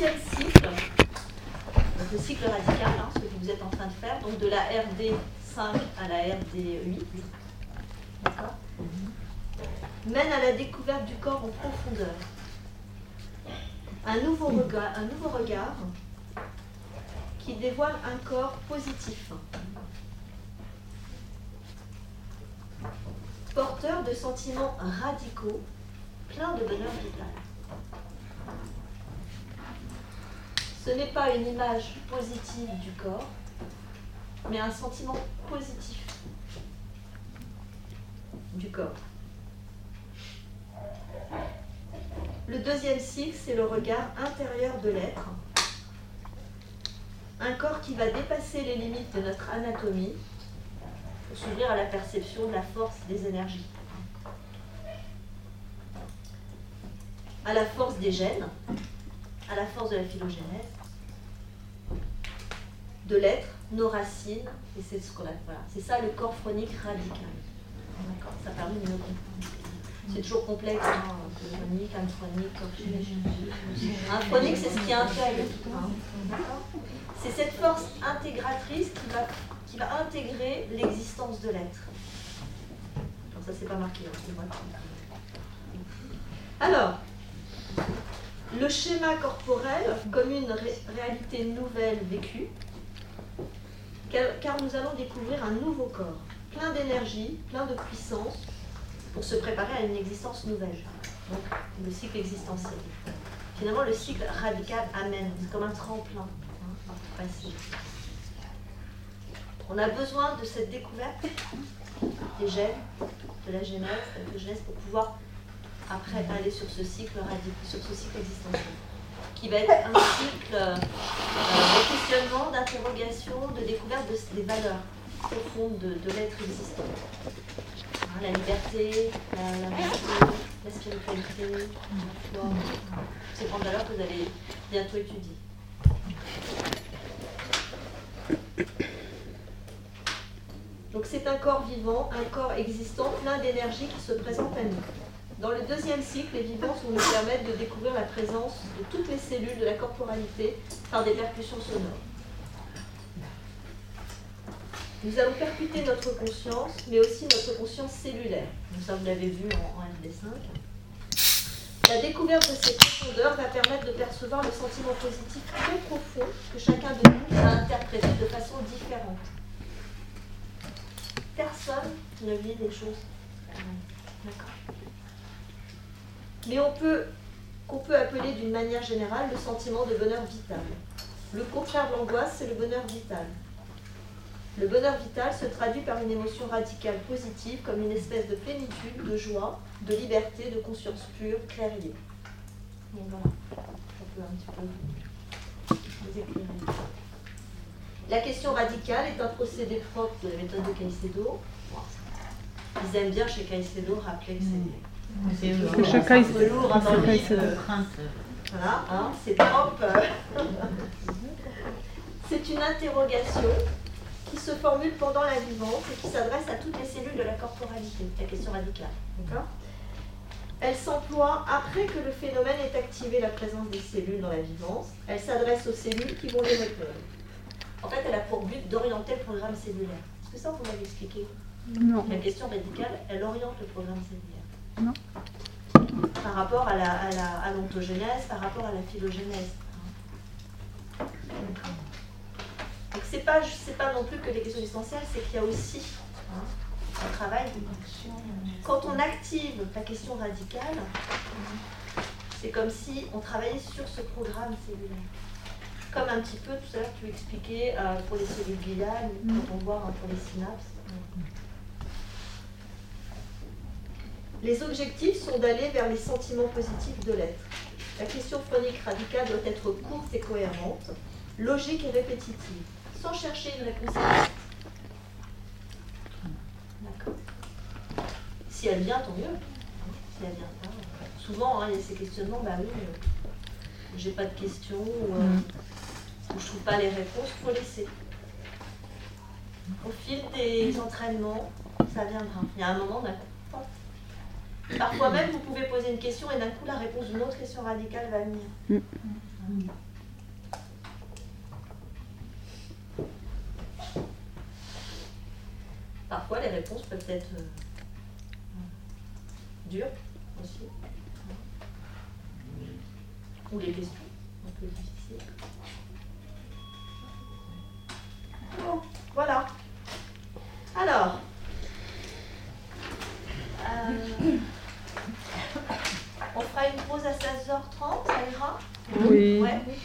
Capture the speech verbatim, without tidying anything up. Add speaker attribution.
Speaker 1: deuxième cycle, donc le cycle radical, hein, ce que vous êtes en train de faire, donc de la R D cinq à la R D huit, d'accord, mène à la découverte du corps en profondeur. Un nouveau regard, un nouveau regard qui dévoile un corps positif, porteur de sentiments radicaux, plein de bonheur vital. Ce n'est pas une image positive du corps, mais un sentiment positif du corps. Le deuxième cycle, c'est le regard intérieur de l'être. Un corps qui va dépasser les limites de notre anatomie pour s'ouvrir à la perception de la force des énergies, à la force des gènes, à la force de la phylogénèse, de l'être, nos racines, et c'est ce qu'on a. Voilà. C'est ça le corps phronique radical. D'accord, ça permet de mieux comprendre. C'est toujours complexe, hein, phronique, anaphronique, corps phronique. Un phronique, c'est ce qui est intérieur. Hein. C'est cette force intégratrice qui va, qui va intégrer l'existence de l'être. Alors ça, c'est pas marqué, hein, c'est moi qui... Alors, le schéma corporel comme une ré réalité nouvelle vécue, car nous allons découvrir un nouveau corps, plein d'énergie, plein de puissance, pour se préparer à une existence nouvelle. Donc, le cycle existentiel. Finalement, le cycle radical amène, c'est comme un tremplin. Hein, on a besoin de cette découverte des gènes, de la genèse, de la genèse pour pouvoir après aller sur ce cycle radical, sur ce cycle existentiel, qui va être un cycle euh, de questionnement, d'interrogation, de découverte de, des valeurs profondes de, de l'être existant. Hein, la liberté, la, la vérité, la spiritualité, la foi, ces grandes valeurs que vous allez bientôt étudier. Donc c'est un corps vivant, un corps existant, plein d'énergie qui se présente à nous. Dans le deuxième cycle, les vivances vont nous permettre de découvrir la présence de toutes les cellules de la corporalité par des percussions sonores. Nous allons percuter notre conscience, mais aussi notre conscience cellulaire. Donc ça, vous l'avez vu en, en L D cinq. La découverte de ces profondeurs va permettre de percevoir le sentiment positif très profond que chacun de nous va interpréter de façon différente. Personne ne vit des choses. D'accord. Mais on peut, qu'on peut appeler d'une manière générale le sentiment de bonheur vital. Le contraire de l'angoisse, c'est le bonheur vital. Le bonheur vital se traduit par une émotion radicale positive, comme une espèce de plénitude, de joie, de liberté, de conscience pure, claire et libre. Donc voilà, on peut un petit peu vous éclairer. La question radicale est un procédé propre de la méthode de Caicedo. Ils aiment bien chez Caicedo rappeler que c'est...
Speaker 2: C'est
Speaker 1: un peu lourd hein, dans le livre. Voilà, hein, c'est propre. C'est une interrogation qui se formule pendant la vivance et qui s'adresse à toutes les cellules de la corporalité, la question radicale. D'accord ? Elle s'emploie après que le phénomène ait activé la présence des cellules dans la vivance. Elle s'adresse aux cellules qui vont les répondre. En fait, elle a pour but d'orienter le programme cellulaire. Est-ce que ça, vous m'avez expliqué ?
Speaker 2: Non.
Speaker 1: La question radicale, elle oriente le programme cellulaire.
Speaker 2: Non.
Speaker 1: Par rapport à la, à la, à l'ontogénèse, par rapport à la phylogénèse. Donc c'est pas, c'est pas non plus que les questions essentielles, c'est qu'il y a aussi hein, un travail. Quand on active la question radicale, c'est comme si on travaillait sur ce programme cellulaire. Comme un petit peu, tout à l'heure tu expliquais euh, pour les cellules gliales, quand on voit hein, pour les synapses. Les objectifs sont d'aller vers les sentiments positifs de l'être. La question phronique radicale doit être courte et cohérente, logique et répétitive, sans chercher une réponse exacte. D'accord. Si elle vient, tant mieux. Si elle vient pas. Souvent, hein, il y a ces questionnements, bah oui, euh, j'ai pas de questions, ou euh, je trouve pas les réponses, il faut laisser. Au fil des entraînements, ça viendra. Il y a un moment, d'un coup. Parfois même, vous pouvez poser une question et d'un coup, la réponse d'une autre question radicale va venir. parfois les réponses peuvent être euh, dures aussi. Ou les questions un peu difficiles. Bon, voilà. Alors, euh, on fera une pause à seize heures trente, ça ira?
Speaker 2: Oui.
Speaker 1: Ouais.